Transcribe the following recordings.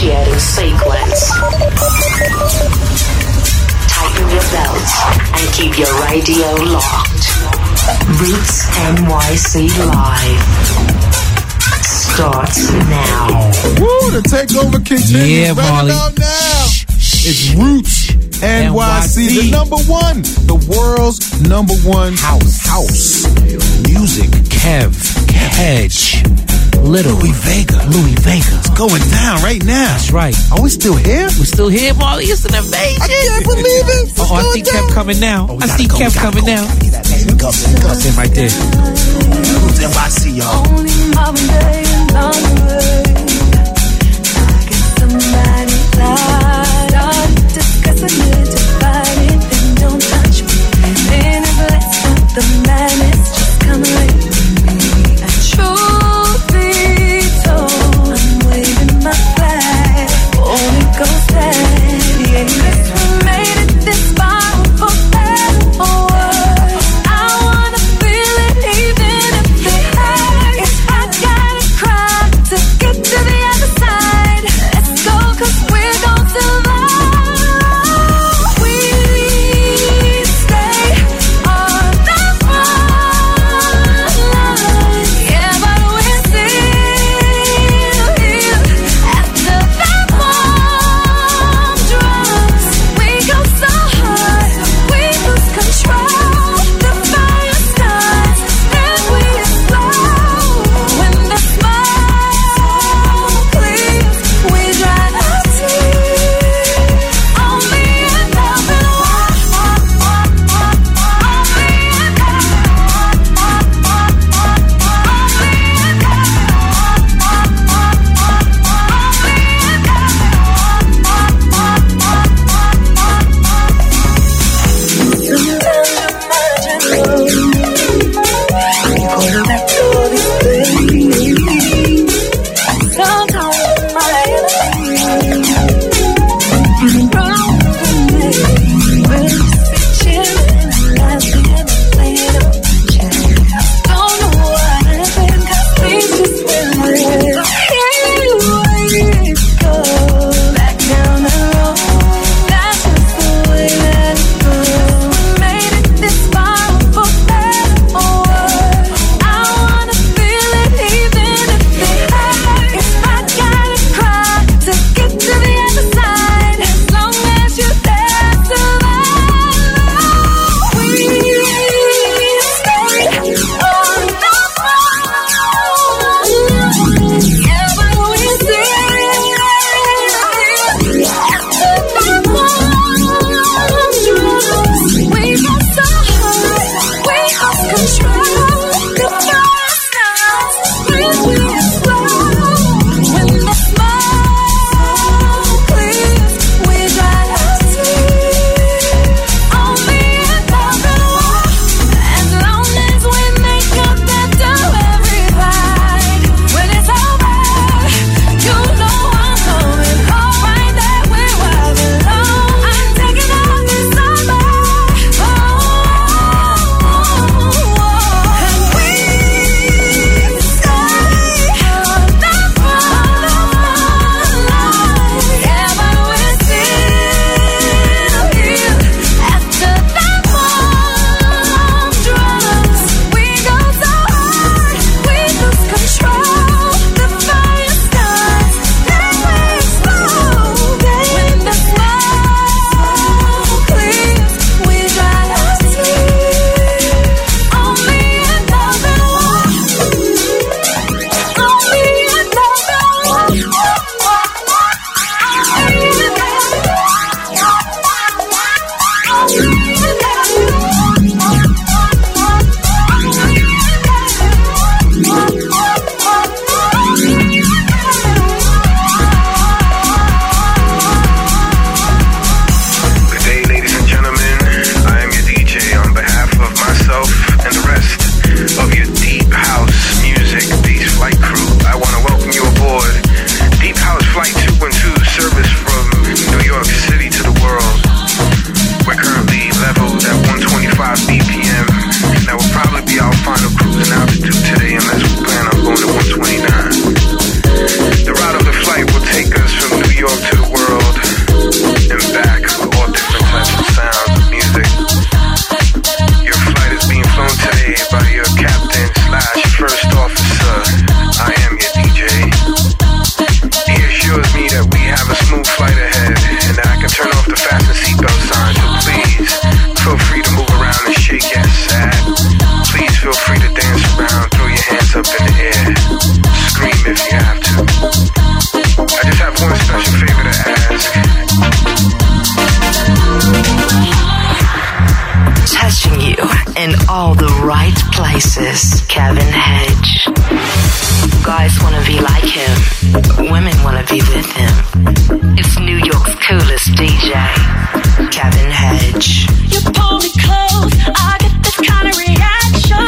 Initiating sequence. Tighten your belts and keep your radio locked. Roots NYC Live starts now. Woo, the takeover continues. Yeah, right Marley. about now. It's Roots NYC, the number one, the world's number one house music. Kev, Hedge, Louis Vega. It's Going down right now. That's right. Are we still here? We're still here, Marley. It's an invasion. I can't believe it. It's I going see down. Kev coming now. I see Kev coming now. That's Him right there. Roots NYC, y'all. Only Marvin Gaye and Long Way. I get somebody lied. Discussing it, divided, and don't touch me. Then if let's stop the madness, just come lay with me. And truth be told, I'm waving my flag. Only goes steady. Yeah, yes, we made it this far for better or worse. I wanna feel it even if it hurts. I gotta cry to get be with him. It's New York's coolest DJ, Kevin Hedge. You pull me close, I get this kind of reaction,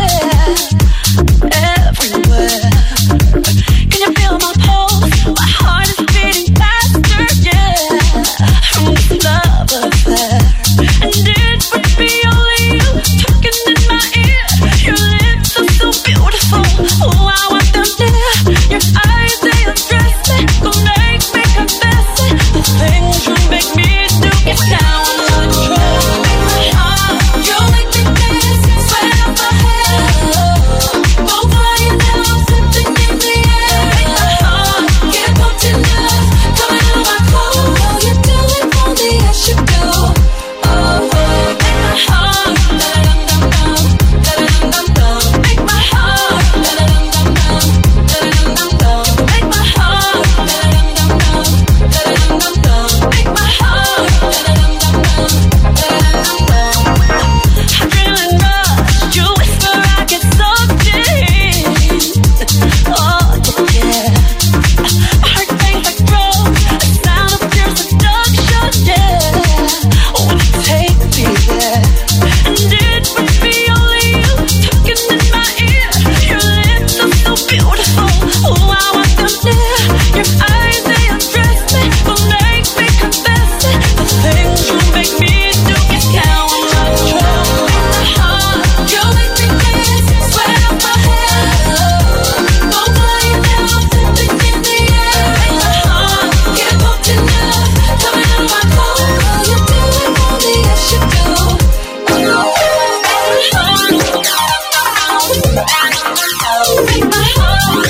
yeah. Everywhere. Can you feel my pulse? My heart is beating faster, yeah. From this love affair. And it would be only you talking in my ear. Your lips are so beautiful. Oh, I want them there. Your eyes, they undress me. Don't make me confess it. The things you make me do get down on control. You make me dance, sweat up my head. Go flying down, something in the air. Make my heart get pumped enough. Coming out of my clothes. Oh, you do it for me, as you do. Oh, make my heart da-da-dum-dum-dum, da-da-dum-dum-dum. Make my heart da-da-dum-dum-dum, da-da-dum-dum-dum. Make my heart da-da-dum-dum-dum, da-da-dum-dum-dum. Make my heart da-da-dum-dum-dum, da-da-dum-dum-dum. Adrenaline rush, you whisper, I get so deep. Oh, yeah. My heart bangs like drums, the sound of pure seduction, yeah. When you take me there, and it would be only you talking in my ear. Your lips are so beautiful, oh, I want them there. Your eyes, they undress me, will make me confess it. The things you make me do get down on control. Make my heart, you make me dance, sweat up my head. Go flying down, something in the air. Make my heart get pumped enough, coming out of my clothes. Oh, you do it for me, yes you do. Oh, make my heart, make my heart, make my heart.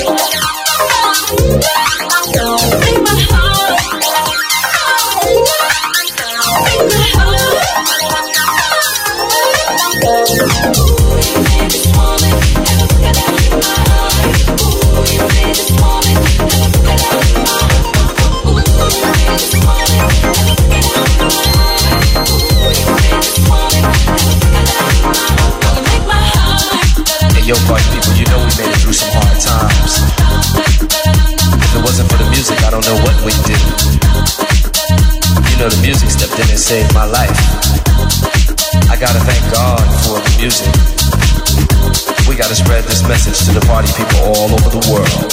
Yo, party people, you know we made it through some hard times. If it wasn't for the music, I don't know what we'd do. You know, the music stepped in and saved my life. I gotta thank God for the music. We gotta spread this message to the party people all over the world.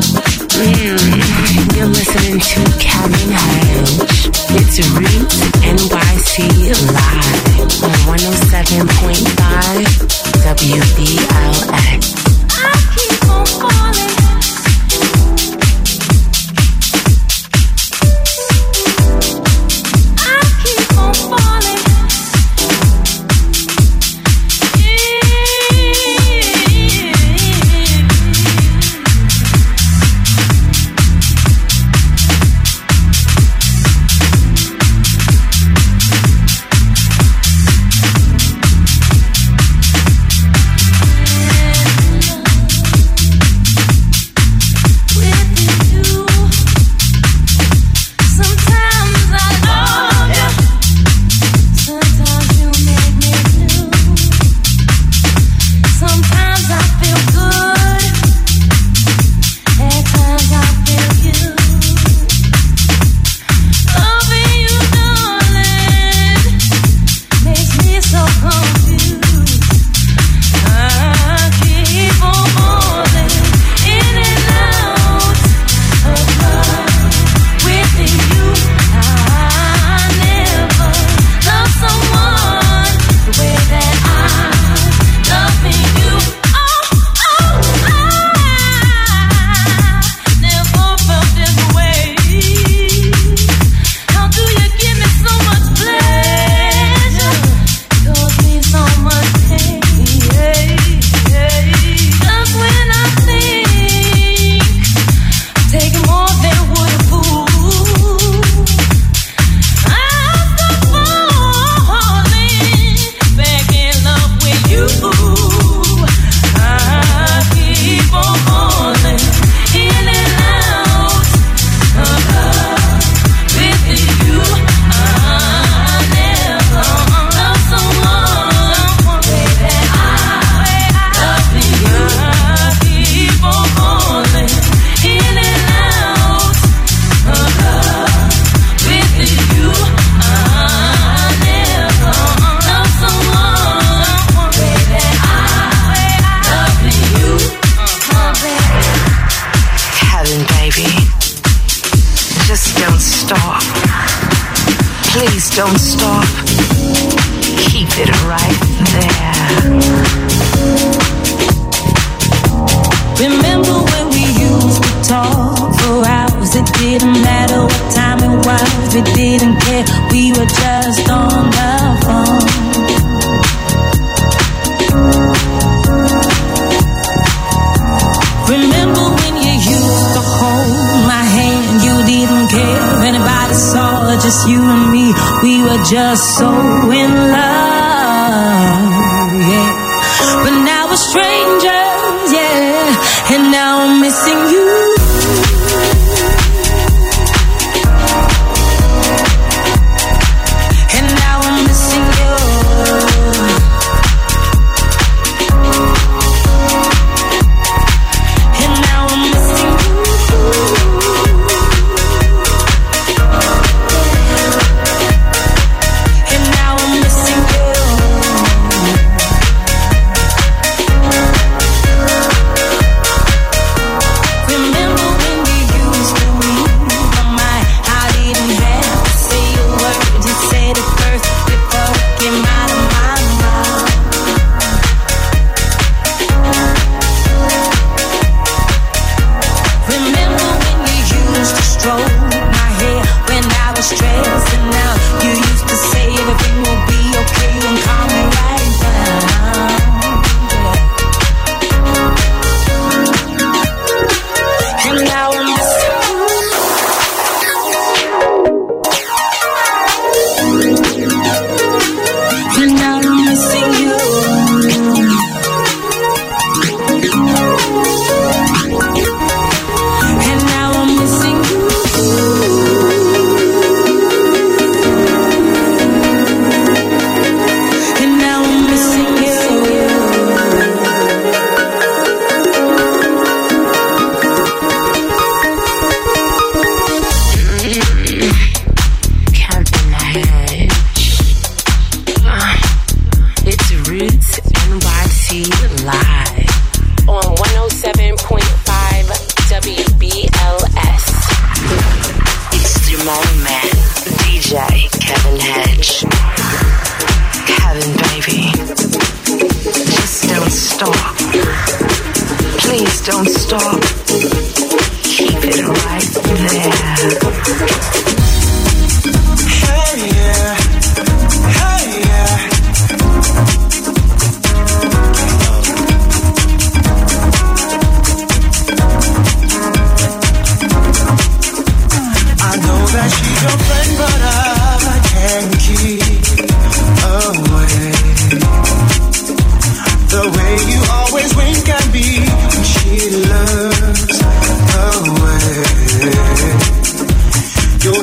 You're listening to Kevin Hedge. It's Roots NYC Live on 107.5 WBLX. I keep on falling. I keep on falling. Just don't stop. Please don't stop. Keep it right there. Remember when we used to talk for hours? It didn't matter what time it was. We didn't care. We were just on the phone. Remember when you used to hold my hand? You didn't care if anybody saw, just you and me. We were just so in love, yeah. But now we're strangers, yeah. And now I'm missing you. And now I'm missing you. And now I'm missing you. And now I'm missing you. Remember when we used to read my mind? I didn't have to say a word. Just said it first before it came out of my mouth. Remember when you used to stroke my hair when I was stressed, and now you used to say everything will be okay and calm me right down. And now I'm missing you. And now I'm missing you. And now I'm missing you. And now I'm missing you. Captain Hedge. It's Roots NYC Live on 107.5 WBLS. It's the moment, DJ Kevin Hedge. Kevin, baby. Just don't stop. Please don't stop. Keep it right there. Hey yeah, hey yeah. I know that she's your friend, but I can't keep away. The way you always wink at me when she looks away. Your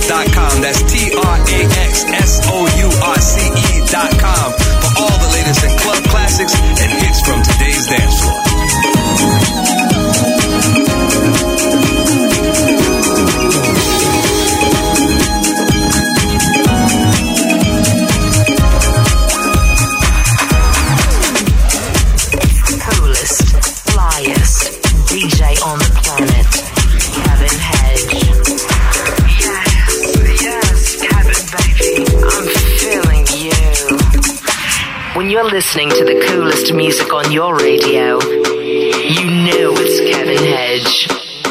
traxsource.com. That's TRAXSOURCE.com for all the latest in club classics and hits from today's dance floor. DJ on the planet, Kevin Hedge. Yes, Kevin, baby, I'm feeling you. When you're listening to the coolest music on your radio, you know it's Kevin Hedge.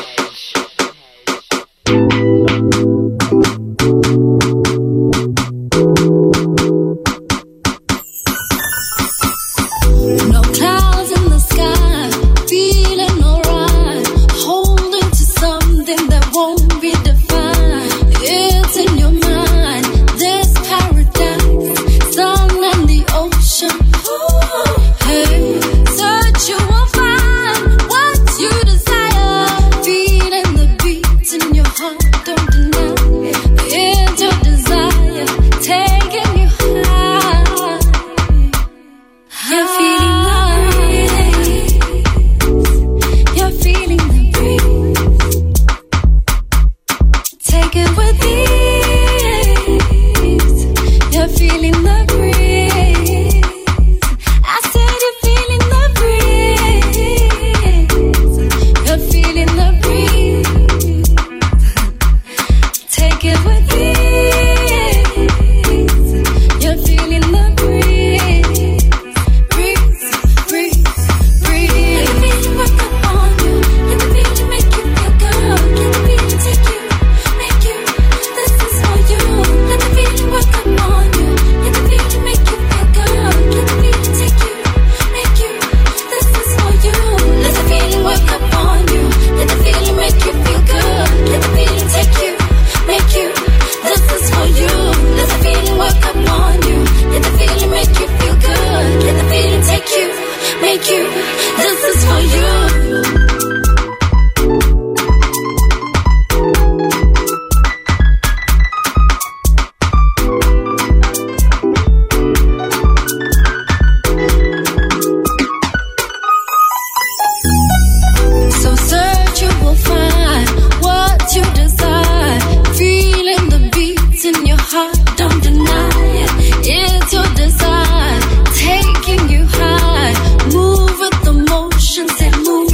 No clouds in the sky, feeling alright, holding to something that won't be defined. It's in your mind, this paradise, sun and the ocean. Ooh, hey, search you will find what you desire. Feeling the beats in your heart, don't deny. It's your desire, taking you high. You're feeling the breeze. You're feeling the breeze. Take it with ease. You're feeling the breeze. I said you're feeling the breeze. You're feeling the breeze. Take it with ease. You're feeling the breeze. Breeze, breeze, breeze. Let the feeling work upon you. Let the feeling make you feel good. Let the feeling take you, make you. This is for you. Let the feeling work upon you. Let the feeling make you feel good. Let the feeling take you, make you. This is for you. Let the feeling work upon you. Let the feeling make you feel good. Let the feeling take you, make you. This is for you. Let the feeling work upon you. Let the feeling make you feel good. Let the feeling take you, make you. This is for you. So search, you will find what you desire. Feeling the beats in your heart, don't deny it. It's your desire, taking you high. Move with the motion, say move.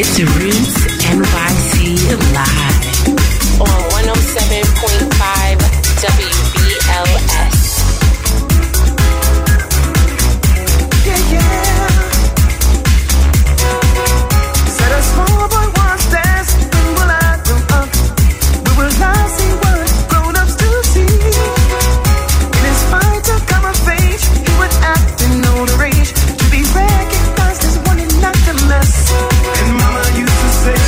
to Roots NYC Live on 107.5 WBLS. Yeah, yeah. Said a small boy once danced, and when I grew up, we will not see what grown-ups do see. In his fight to come of age, he would act in older age to be recognized as one and not the less. And mama used to say,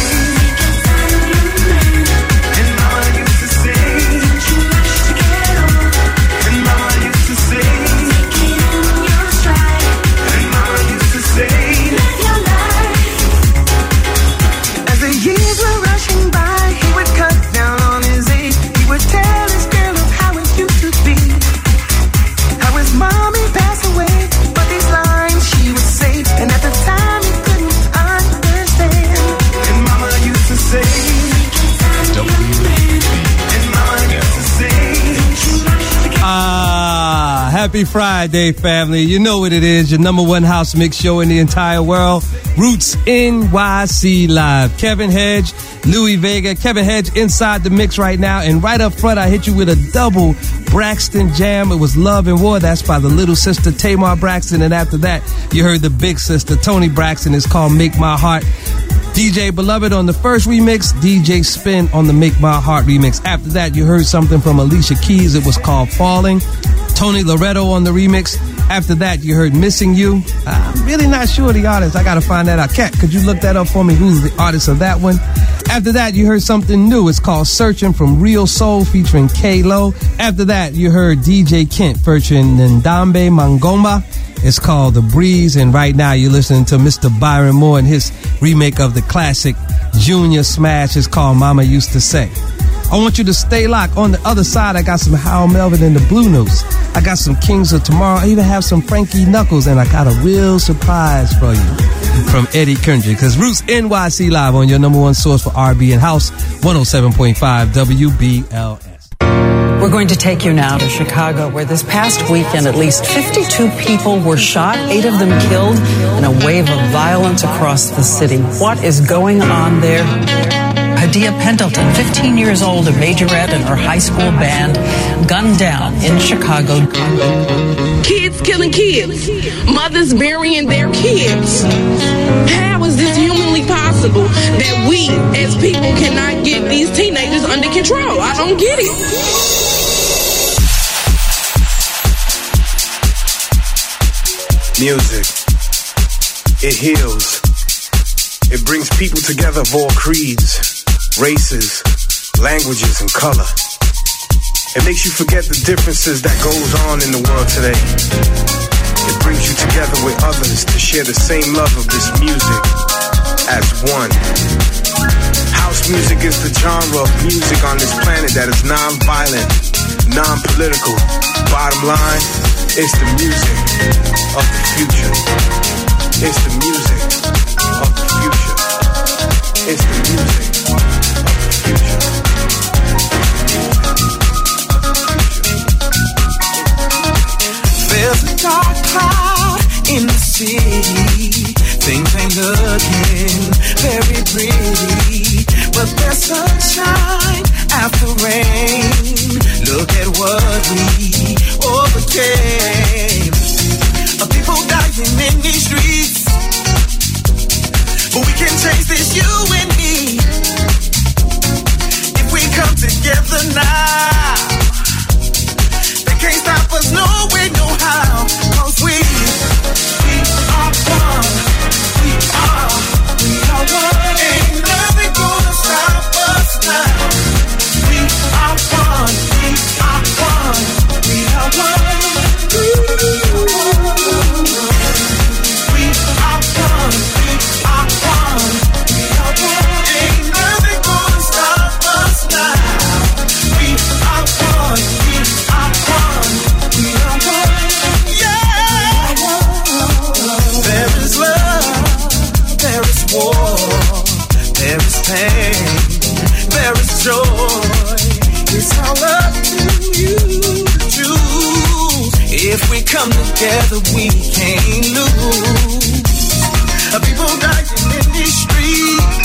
and mama used to say, don't you rush to get on? And mama used to say, take it in your stride. And mama used to say, live your life. As the years were rushing by, he would cut down on his age. He would tell his girl of how it used to be, how his mommy passed away, but these lines she would say, and at the time he couldn't understand. And mama used to say, and mama used to say, Happy Friday, family. You know what it is, your number one house mix show in the entire world, Roots NYC Live. Kevin Hedge, Louis Vega. Kevin Hedge inside the mix right now, and right up front I hit you with a double Braxton jam. It was Love and War. That's by the little sister Tamar Braxton, and after that you heard the big sister Toni Braxton. It's called Make My Heart. DJ Beloved on the first remix, DJ Spin on the Make My Heart remix. After that, you heard something from Alicia Keys. It was called Falling. Tony Loretto on the remix. After that, you heard Missing You. I'm really not sure the artist. I got to find that out. Kat, could you look that up for me? Who's the artist of that one? After that, you heard something new. It's called Searching from Real Soul featuring K-Lo. After that, you heard DJ Kent featuring Ndambe Mangoma. It's called The Breeze, and right now you're listening to Mr. Byron Moore and his remake of the classic Junior Smash. It's called Mama Used to Say. I want you to stay locked. On the other side, I got some Hal Melvin and the Blue Notes. I got some Kings of Tomorrow. I even have some Frankie Knuckles, and I got a real surprise for you from Eddie Kendrick. Because Roots NYC Live on your number one source for R&B and House, 107.5 WBLS. We're going to take you now to Chicago, where this past weekend at least 52 people were shot, 8 of them killed, in a wave of violence across the city. What is going on there? Hadia Pendleton, 15 years old, a majorette in her high school band, gunned down in Chicago. Kids killing kids. Mothers burying their kids. How is this humanly possible that we as people cannot get these teenagers under control? I don't get it. Music, it heals. It brings people together of all creeds, races, languages, and color. It makes you forget the differences that goes on in the world today. It brings you together with others to share the same love of this music as one. House music is the genre of music on this planet that is non-violent, non-political. Bottom line, it's the music of the future. It's the music of the future. It's the music of the future. There's a dark cloud in the city. Things ain't looking very pretty, but there's sunshine after rain. Look at what we overcame. People dying in these streets, but we can change this, you and me, if we come together now. They can't stop us, no way, no how, 'cause we are one. We are one. Ain't nothing gonna stop us now. We are one. We are one. We are one. There is joy. It's all up to you to choose. If we come together, we can't lose. People dying in these streets.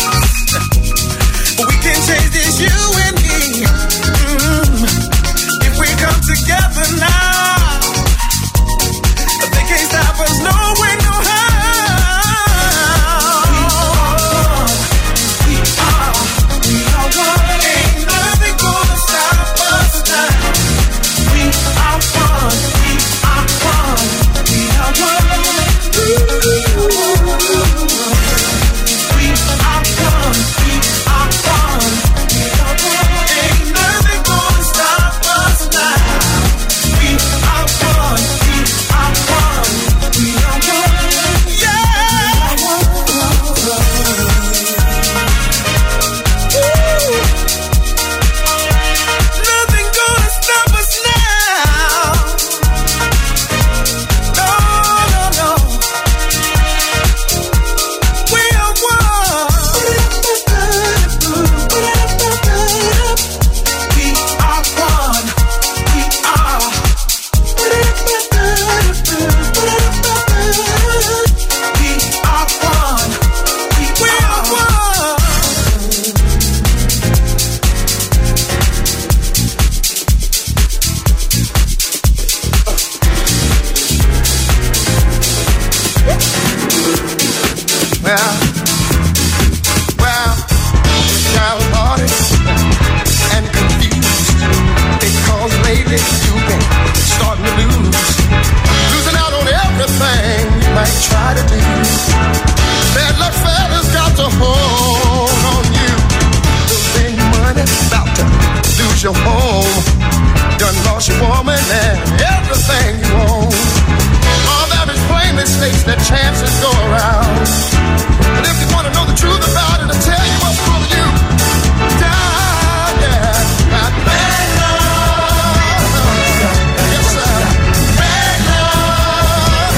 somebody about to lose your home. Done lost your woman and everything you own. All that is plainly states that chances go around. But if you want to know the truth about it, I'll tell you what's pulling you down. Yeah, got bad love. Yes, sir. Bad love.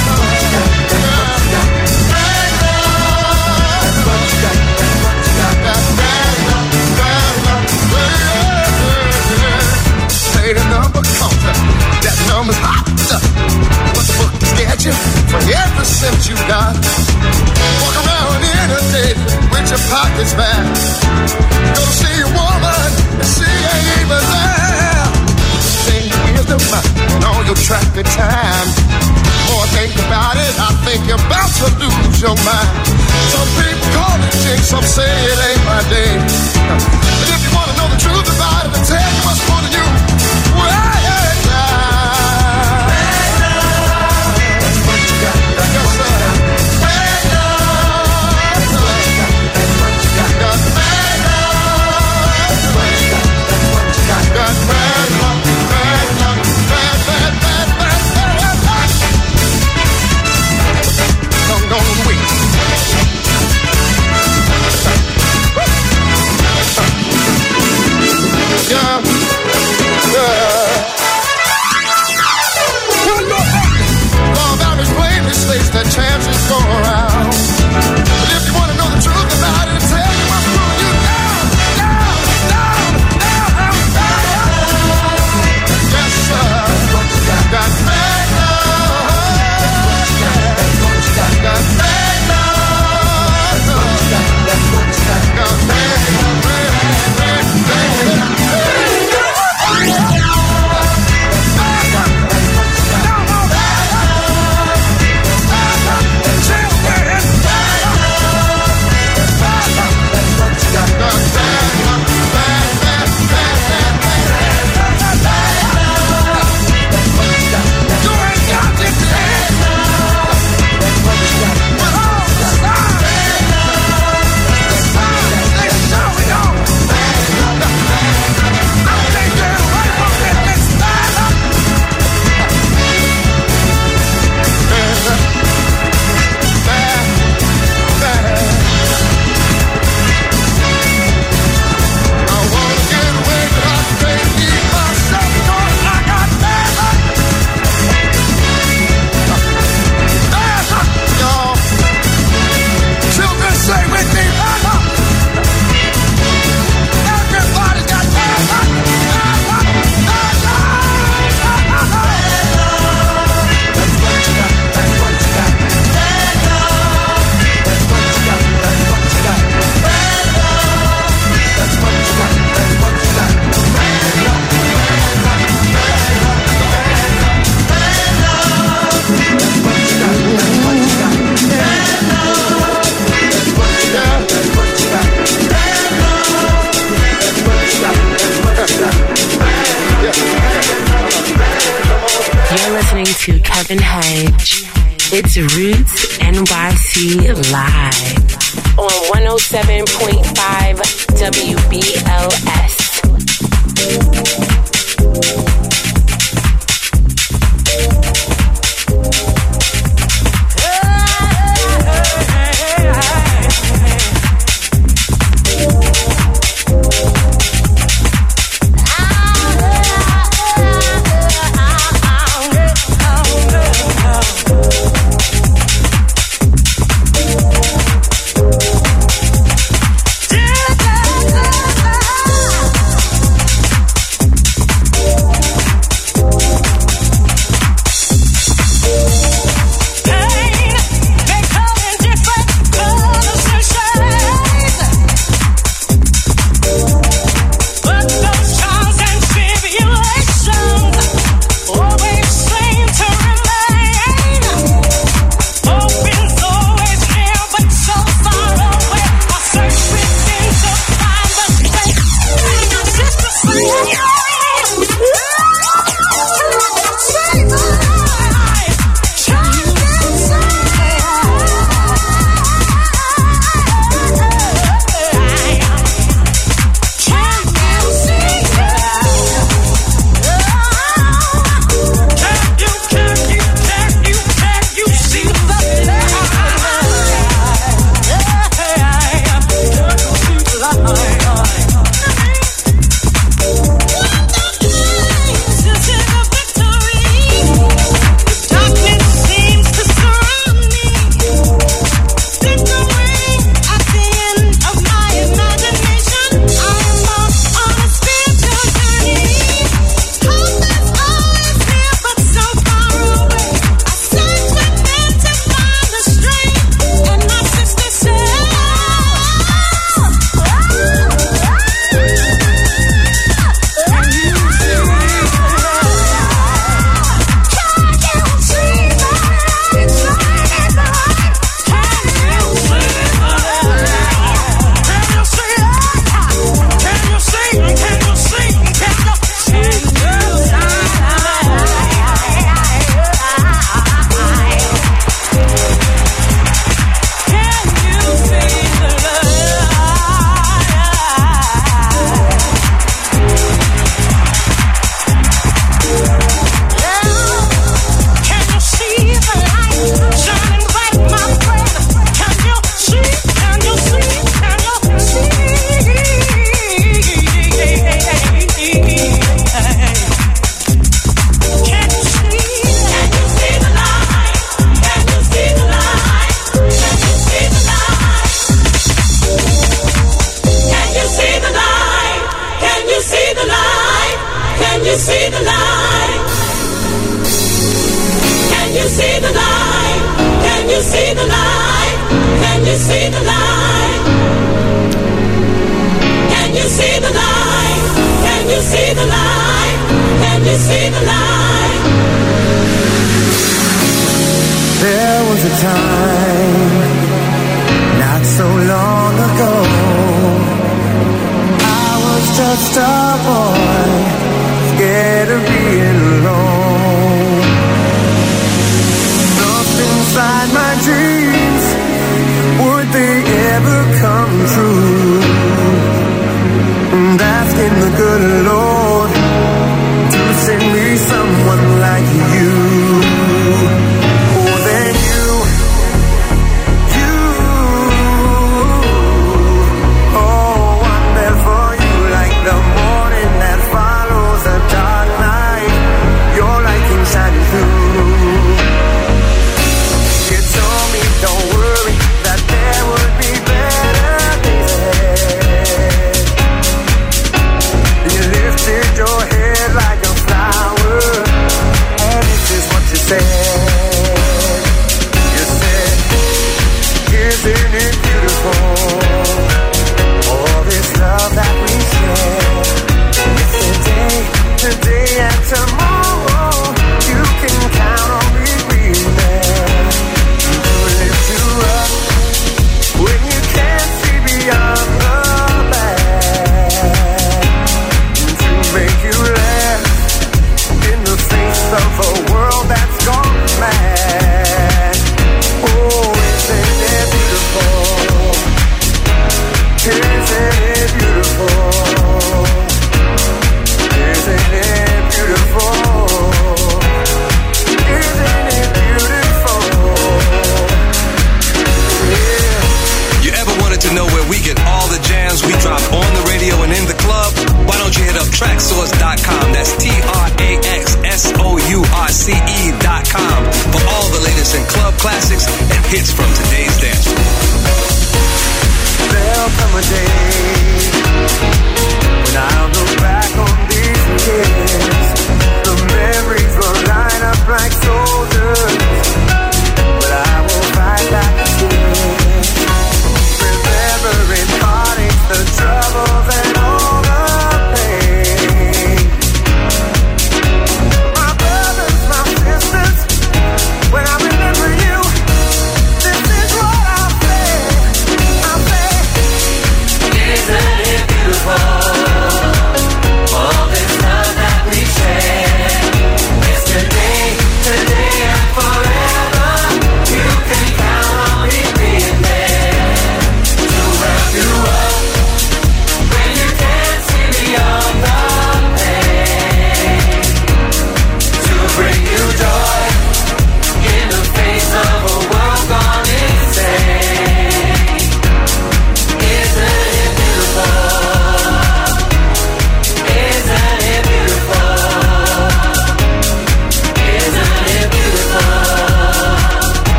Bad love. Got bad love. Bad love. Say the number counter. That number's hot. What's the book is sketchy for every cent you got? Walk around in a day with your pockets back. Go to see a woman and she ain't even there. Say here's the money and all your traffic time. More think about it, I think you're about to lose your mind. Some people call it jinx, some say it ain't my day. But if you want to know the truth about it, I'll tell you what's pulling you way down. The chances go around. But if you want to know the truth about it, tell you what's pulling you down, down, down, down, down. Yes, sir. Got bad love. Got bad love. Got bad Kevin Hedge. It's Roots NYC Live on 107.5 WBLS. see the light? Can you see the light? Can you see the light? Can you see the light? Can you see the light? Can you see the light? Can you see the light? There was a time not so long ago, I was just a boy, scared of being alone. Lost inside my dreams, would they ever come true? And asking the good Lord to send me someone like you. Oh, then you, oh, I'm there for you like the morning that follows a dark night. Your light can shine through. You told me don't worry, that there would be better days ahead. You lifted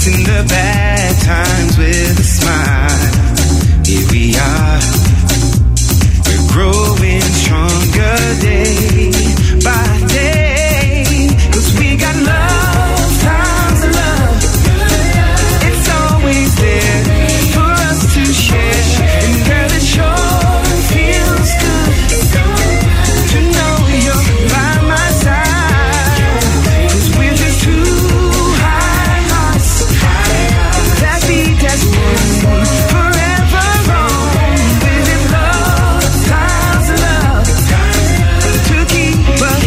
facing the bad times with a smile. Here we are, we're growing stronger day by day. 'Cause we got love, times of love. It's always there for us to share. And girl, it sure feels good to know you're by my side. 'Cause we're just two high hearts that beat as one forever on. With love, times of love to keep us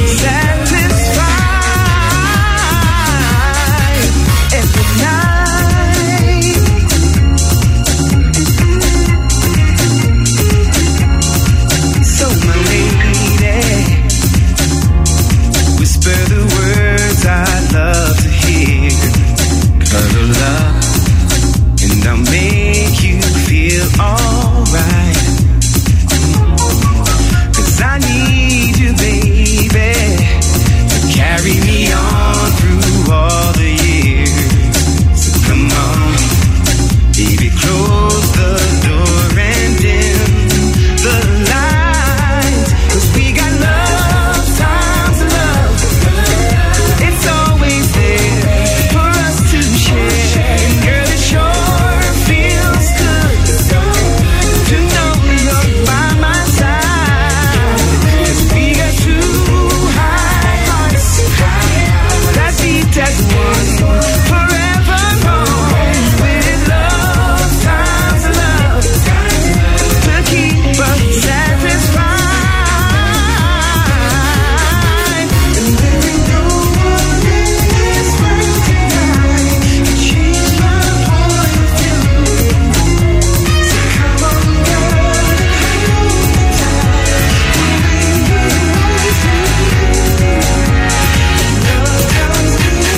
satisfied every night. So my lady, whisper the words I love to hear. Cuddle up and I'll make you feel alright. 'Cause I need you, baby, to carry me on through all the years. So come on, baby, close the door and dim the lights. 'Cause we got love, times of love. It's always there for us to share. And girl, it sure feels good to know you're by my side. 'Cause we got two high hearts that beat as one forever on. With love, times of love to keep us satisfied. And there ain't no one in this world tonight can change my point of view. So come on, girl, hold me tight. Remember always to you. Love comes to you.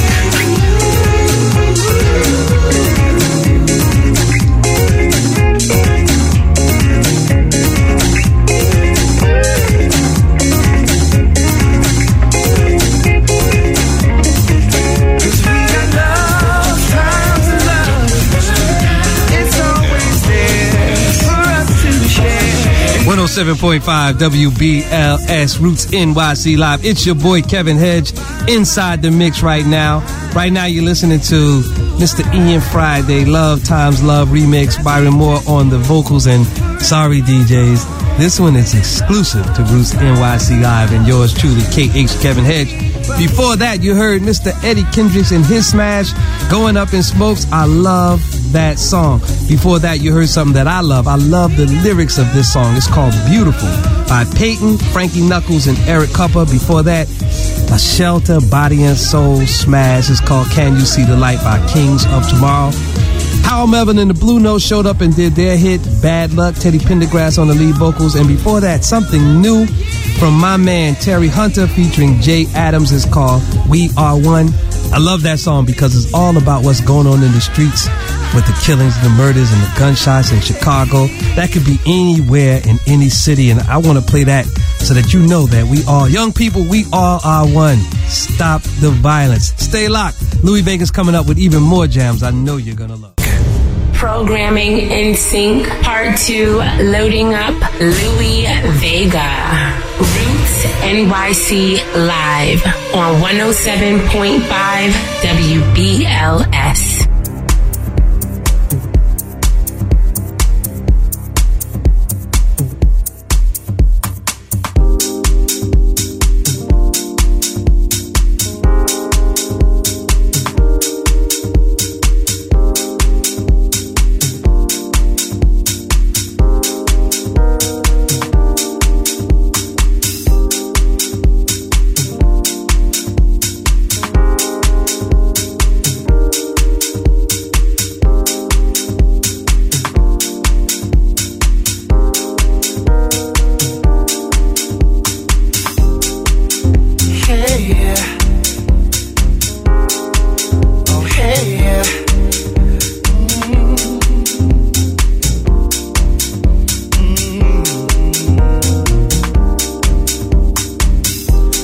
Cause we got love, times of love. It's always there for us to share. 107.5 WBLS Roots NYC Live. It's your boy Kevin Hedge inside the mix right now. Right now you're listening to Mr. Ian Friday, Love Times Love remix. Byron Moore on the vocals, and sorry DJs, this one is exclusive to Roots NYC Live and yours truly, KH Kevin Hedge. Before that, you heard Mr. Eddie Kendricks and his smash, Going Up in Smokes. I love that song. Before that, you heard something that I love. I love the lyrics of this song. It's called Beautiful by Peyton, Frankie Knuckles, and Eric Cupper. Before that, a Shelter Body and Soul smash. It's called Can You See the Light by Kings of Tomorrow. Howell Melvin and the Blue Notes showed up and did their hit, Bad Luck. Teddy Pendergrass on the lead vocals. And before that, something new from my man Terry Hunter featuring Jay Adams. Is called We Are One. I love that song because it's all about what's going on in the streets with the killings, the murders, and the gunshots in Chicago. That could be anywhere in any city, and I want to play that so that you know that we all, young people, we all are one. Stop the violence. Stay locked. Louis Vega's coming up with even more jams I know you're going to love. Programming in sync, part 2, loading up Louis Vega. Roots NYC Live on 107.5 WBLS.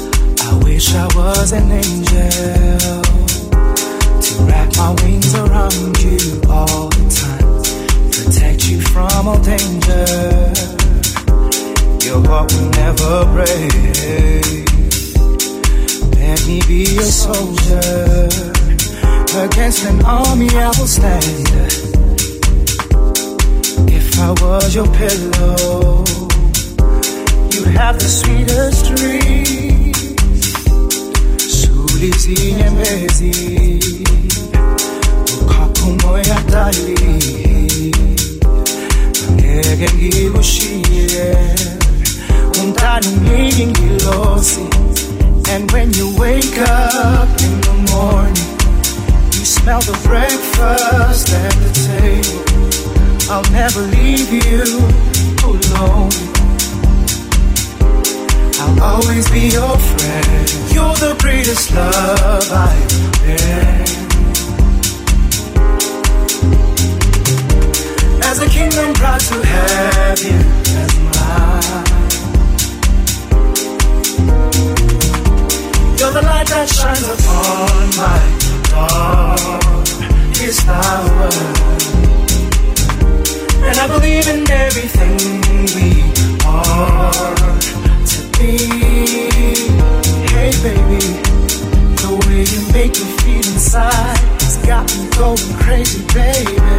was an angel to wrap my wings around your heart will never break. Let me be a soldier. Against an army I will stand. If I was your pillow, you'd have the sweetest dreams. Sulizi nyembezi, ukakho moya dali. Angeke ngikushiye, umntana ungike ngilosi. And when you wake up in the morning, you smell the breakfast at the table. I'll never leave you alone. I'll always be your friend. You're the greatest love I've been. As a king, I'm proud to have you as mine. You're the light that shines upon my darkest hour. And I believe in everything we are to be. Hey baby, the way you make me feel inside has got me going crazy, baby.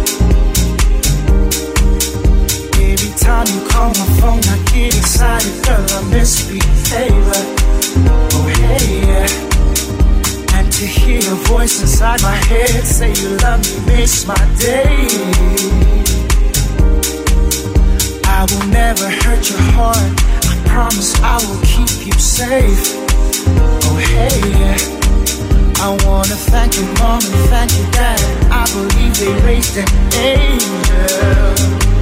Every time you call my phone, I get excited, girl, I misbehave. Oh hey, yeah. And to hear your voice inside my head say you love me makes my day. I will never hurt your heart. I promise I will keep you safe. Oh hey, yeah. I wanna thank your mom and thank your dad. I believe they raised an angel.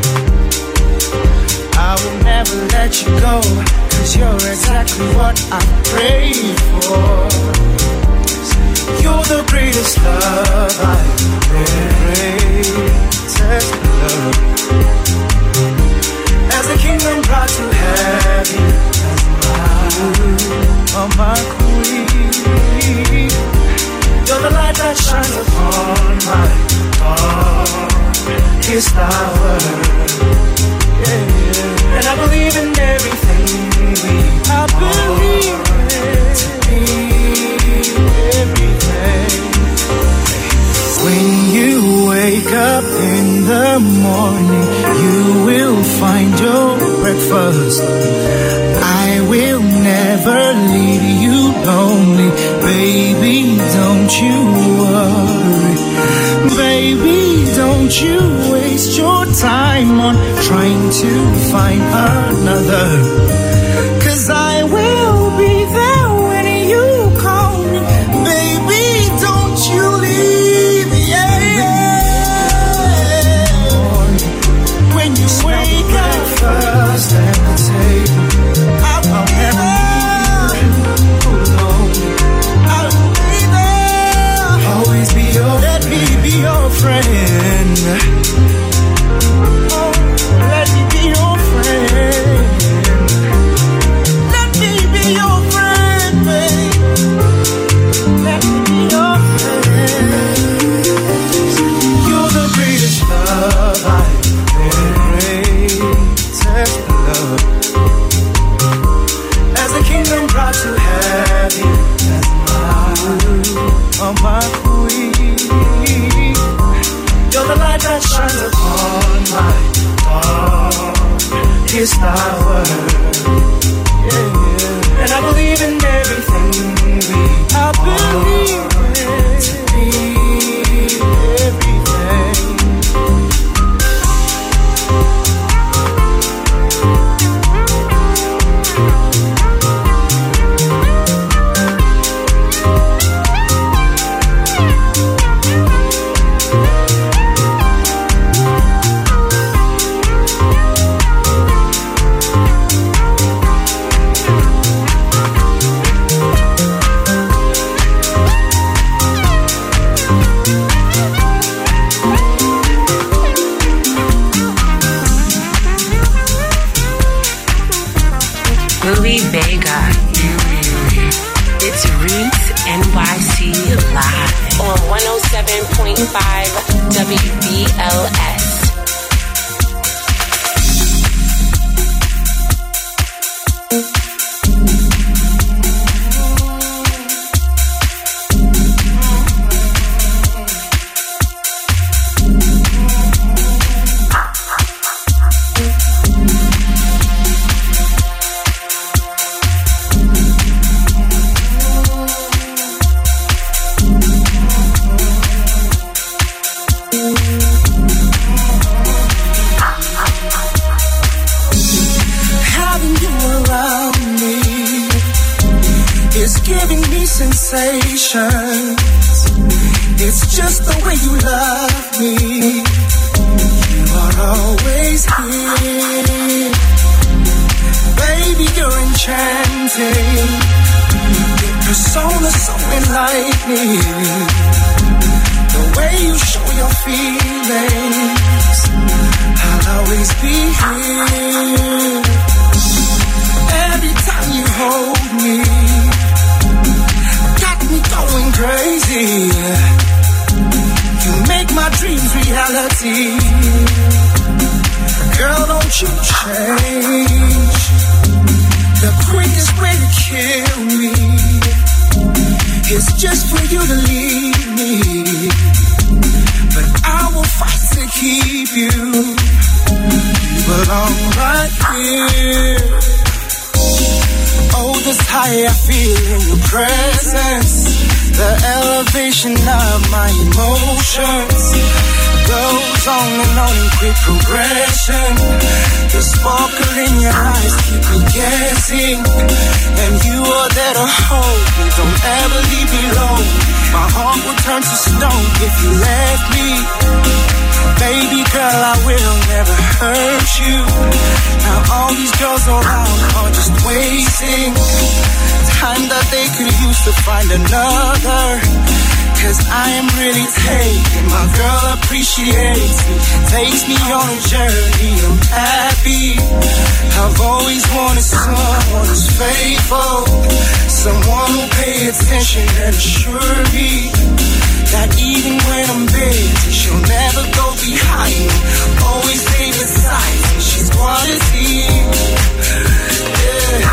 I will never let you go, 'cause you're exactly what I prayed for. You're the greatest love I've greatest love. As a king, I'm proud to have you as my queen. You're the light that shines upon my darkest hour. Yeah, yeah. And I believe in everything we are. I believe to be everything. When you wake up in the morning, you will find your breakfast. I will never leave you lonely. Baby, don't you worry. Baby, don't you waste your time on trying to find another. 'Cause I will be there when you call me. Baby, don't you leave. When you wake up first at the table, I'll never leave you alone. I'll be there. Always be your, let me be your friend. Oh, let me be your friend. Let me be your friend, babe. Let me be your friend. You're the greatest love I've greatest love. As a king, I'm proud to have you as my queen. You're the light that shines upon my darkest hour. Yeah, yeah. And I believe in everything we I believe to be everything. Louie Vega. It's Roots NYC Live on 107.5 WBLS. sensations. It's just the way you love me. You are always here. Baby, you're enchanting. Your persona so enlightening. The way you show your feelings, I'll always be here. Every time you hold me, got me going crazy. You make my dreams reality. Girl, don't you change. The quickest way to kill me is just for you to leave me. But I will fight to keep you. You belong right here. Oh, this high I feel in your presence. The elevation of my emotions goes on in quick progression. The sparkle in your eyes keep me guessing. And you are there to hold me, don't ever leave me alone. My heart will turn to stone if you let me. Baby girl, I will never hurt you. Now all these girls around are just wasting time that they could use to find another. Cause I am really taken. My girl appreciates me, takes me on a journey. I'm happy. I've always wanted someone who's faithful, someone who'll pay attention and assure me that even when I'm busy, she'll never go behind me. Always stay beside me. She's quality. Yeah.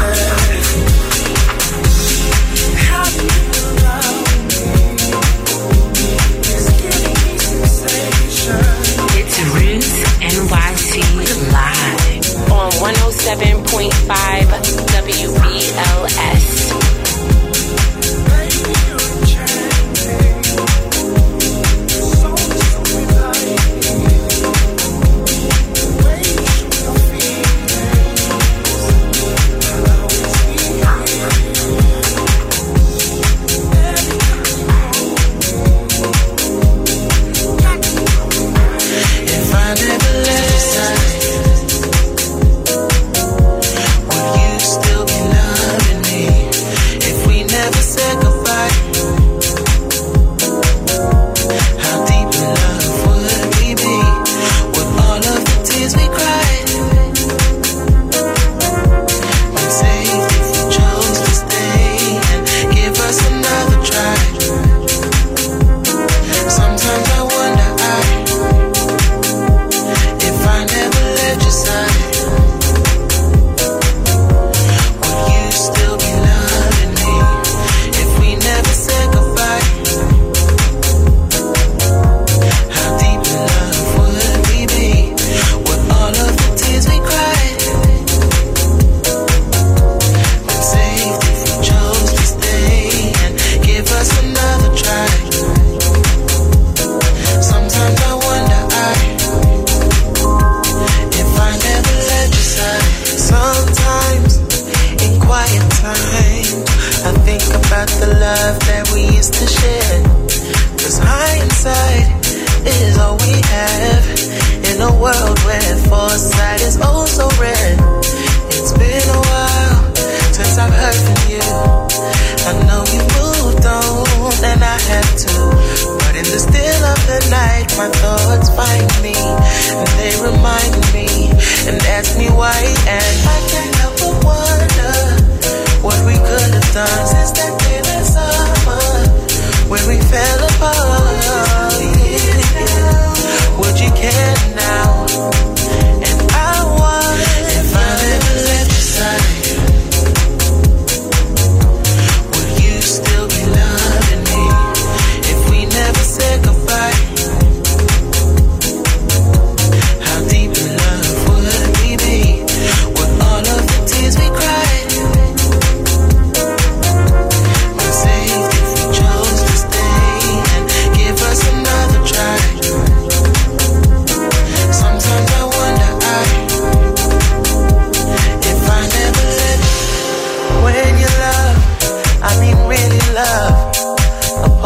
Having you around me is giving me sensation. It's Roots NYC Live on 107.5 WBLS.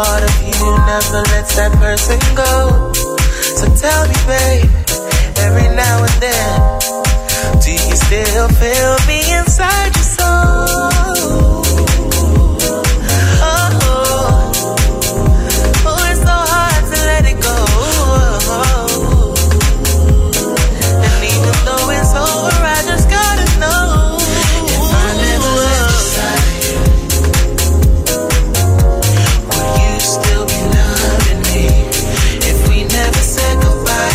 part of you never lets that person go. So tell me, babe, every now and then, do you still feel me inside your soul? Oh, it's so hard to let it go. And even though it's over, I just gotta know. If I never left your side, would you still be loving me? If we never said goodbye,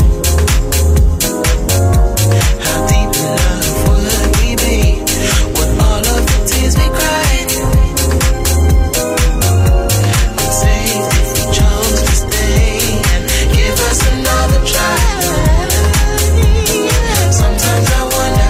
how deep in love would we be? With all of the tears we cried, it's safe if we chose to stay and give us another try. Sometimes I wonder,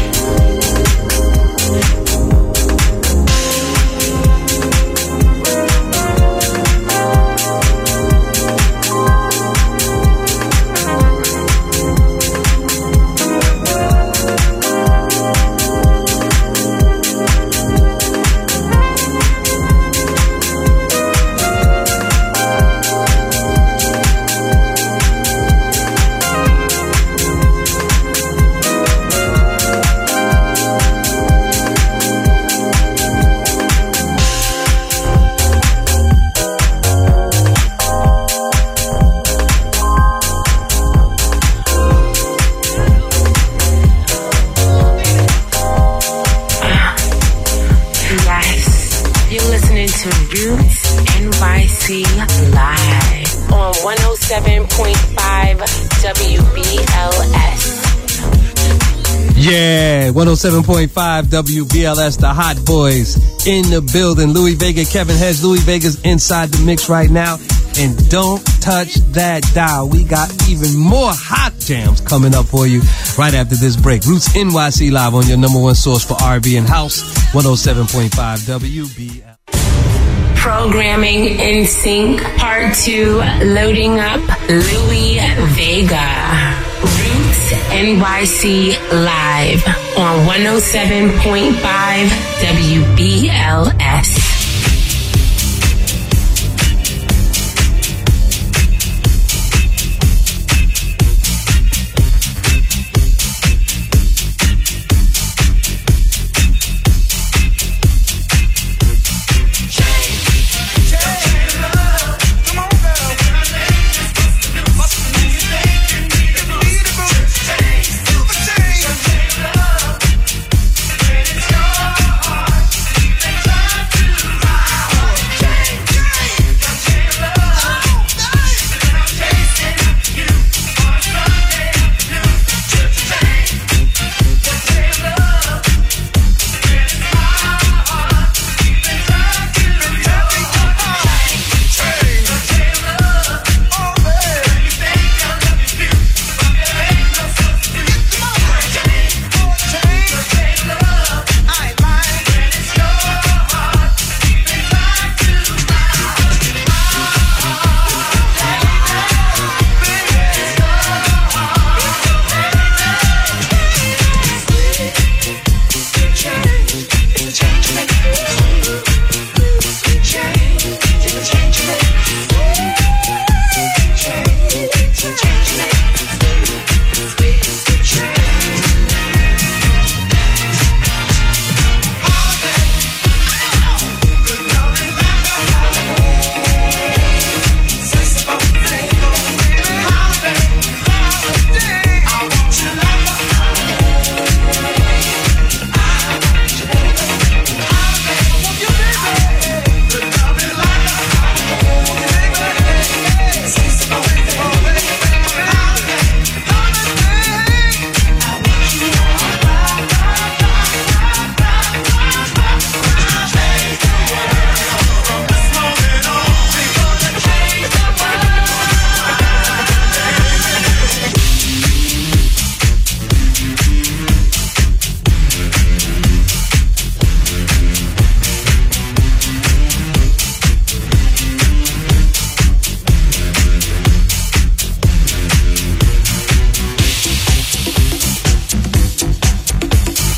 yes, you're listening to Roots NYC live on 107.5 WBLS. Yeah, 107.5 WBLS, the Hot Boys in the building. Louis Vega, Kevin Hedge. Louis Vega's inside the mix right now. And don't touch that dial. We got even more hot jams coming up for you right after this break. Roots NYC live on your number one source for R&B and House, 107.5 WBLS. Programming in Sync Part 2, loading up Louis Vega. Roots NYC live on 107.5 WBLS.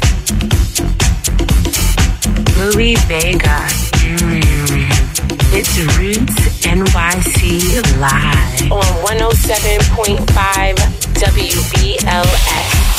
Louis Vega. It's to Roots NYC Live on 107.5 WBLS.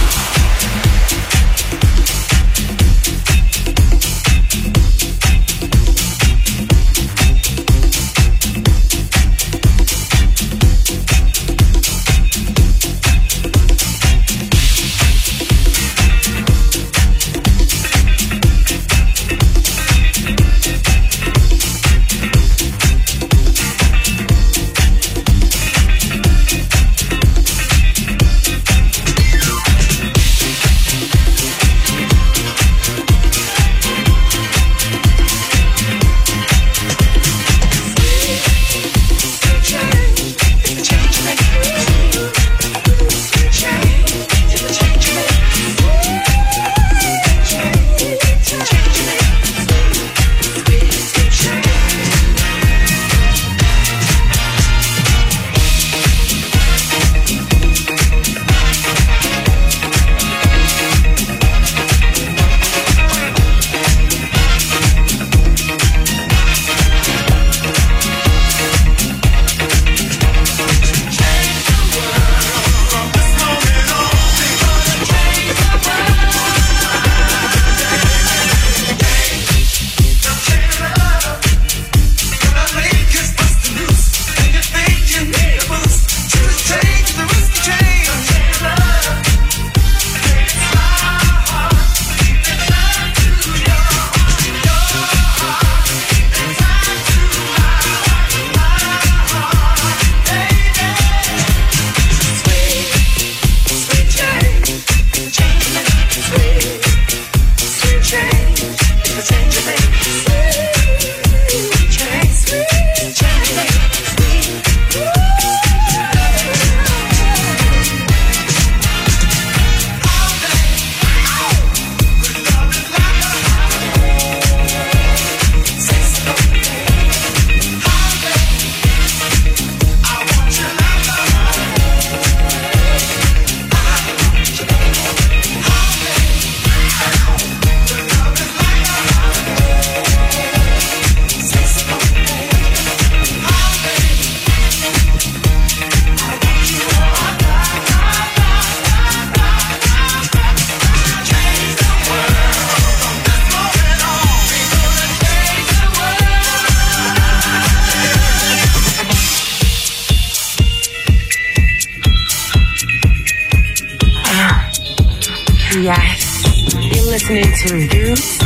Yes, you're listening to Roots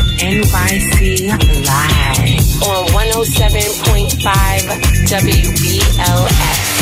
NYC Live on 107.5 WBLS.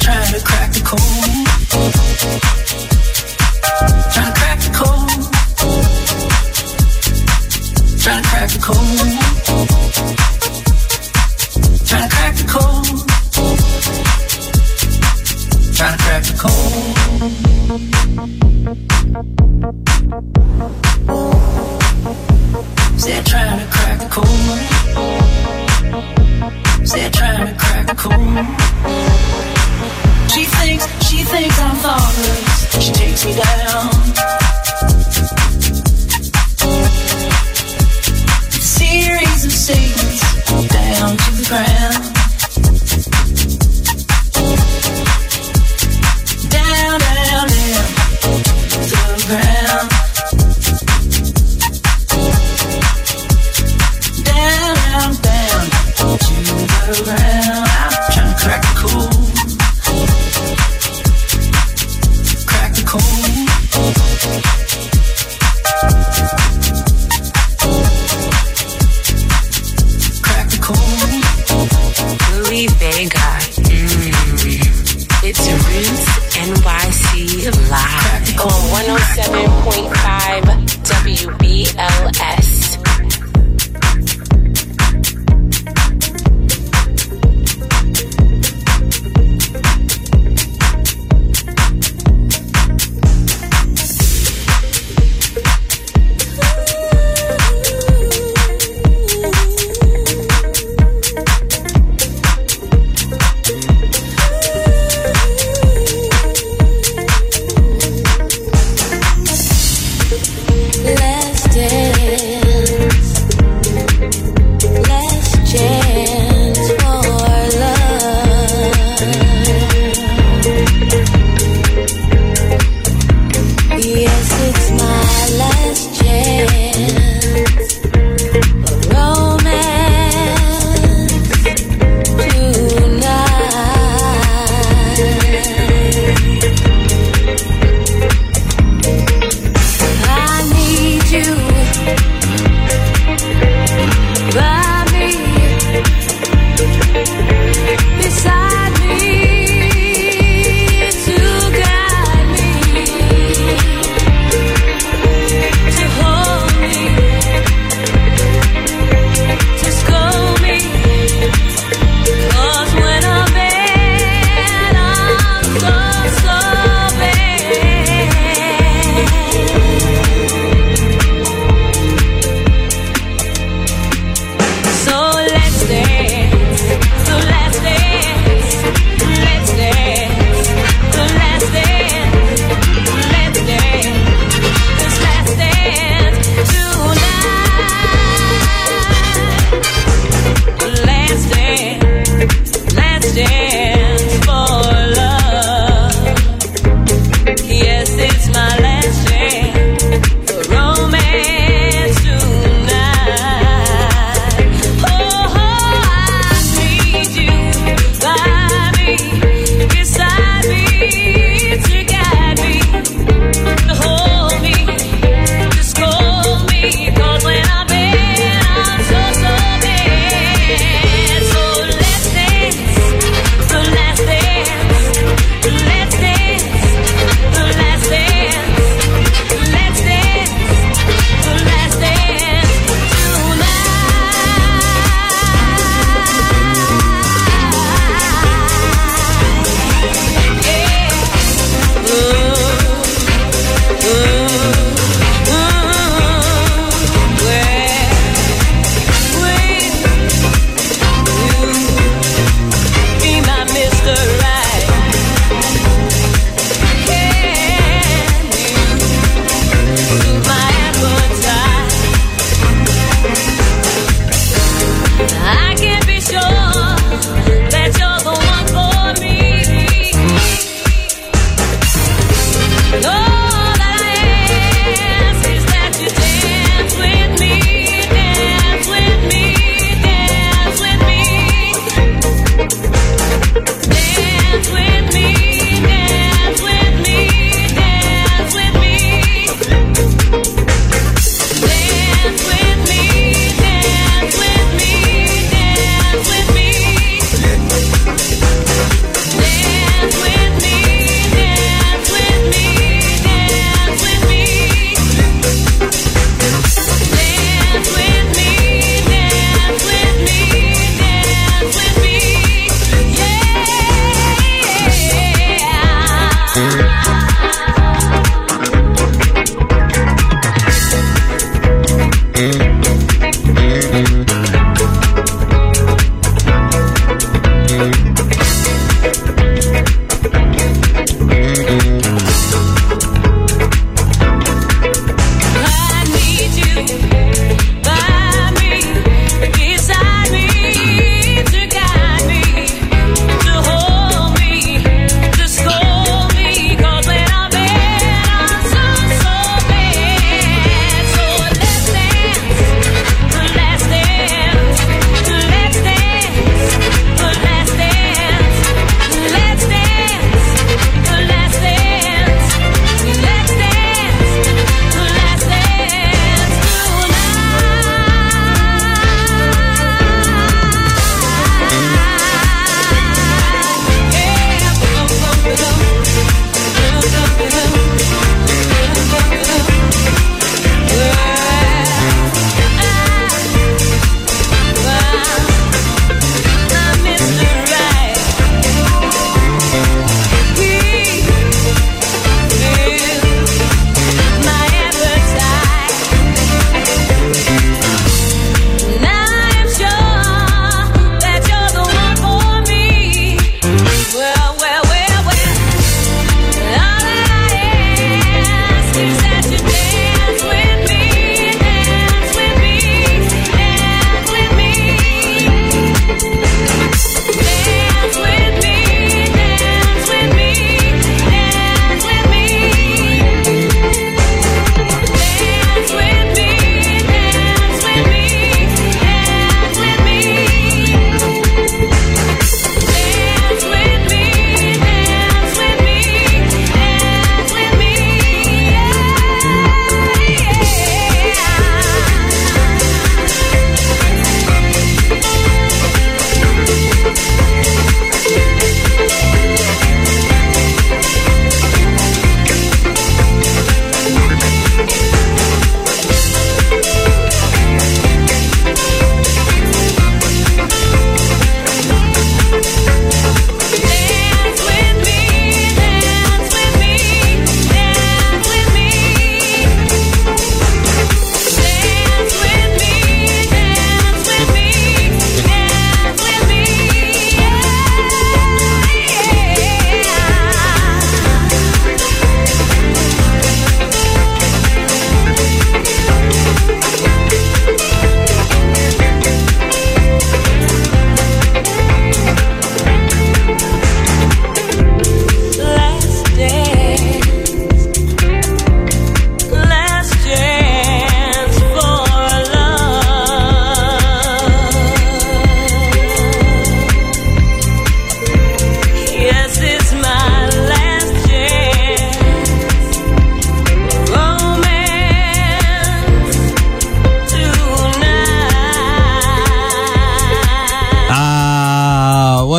trying to crack the code. Trying to crack the code. Trying to crack the code. Trying to crack the code. Trying to crack the code. Said trying to crack the code. Said trying to crack the code. She thinks I'm thoughtless. She takes me down. Series of Satans down to the ground. Down, down, down to the ground. Down, down, down to the ground. I'm trying to crack the code. Crack the code. Crack the code. Louis Vega. It's Roots NYC Live on 107.5 WBLS.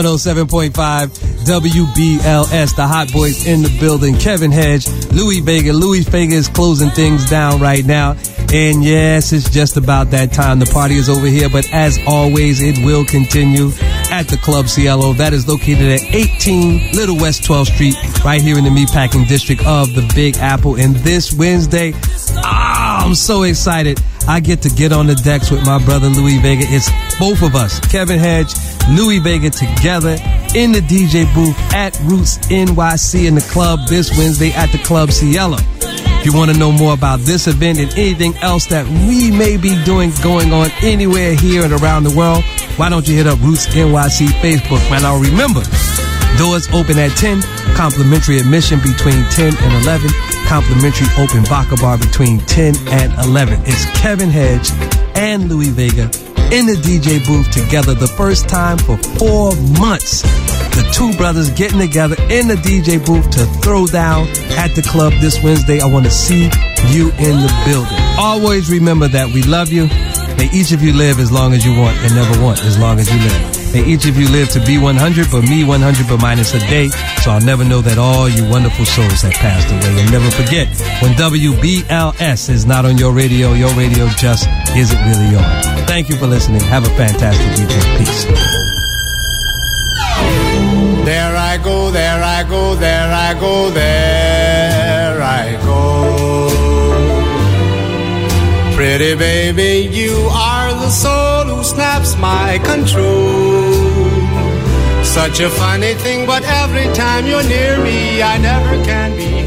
107.5 WBLS. The Hot Boys in the building. Kevin Hedge, Louis Vega. Louis Vega is closing things down right now. And yes, it's just about that time. The party is over here, but as always, it will continue at the Club Cielo. That is located at 18 Little West 12th Street, right here in the Meatpacking District of the Big Apple. And this Wednesday, I'm so excited. I get to get on the decks with my brother Louis Vega. It's both of us, Kevin Hedge, Louis Vega, together in the DJ booth at Roots NYC in the club this Wednesday at the Club Cielo. If you want to know more about this event and anything else that we may be doing going on anywhere here and around the world, why don't you hit up Roots NYC Facebook? Man, now remember, doors open at 10, complimentary admission between 10 and 11, complimentary open vodka bar between 10 and 11. It's Kevin Hedge and Louis Vega in the DJ booth together, the first time for 4 months. The two brothers getting together in the DJ booth to throw down at the club this Wednesday. I want to see you in the building. Always remember that we love you. May each of you live as long as you want and never want as long as you live. May each of you live to be 100, but me 100, but minus a day, so I'll never know that all you wonderful souls have passed away. And never forget, when WBLS is not on your radio just isn't really on. Thank you for listening. Have a fantastic evening. Peace. There I go, there I go, there I go, there I go. Pretty baby, you are the soul who snaps my control. Such a funny thing, but every time you're near me, I never can be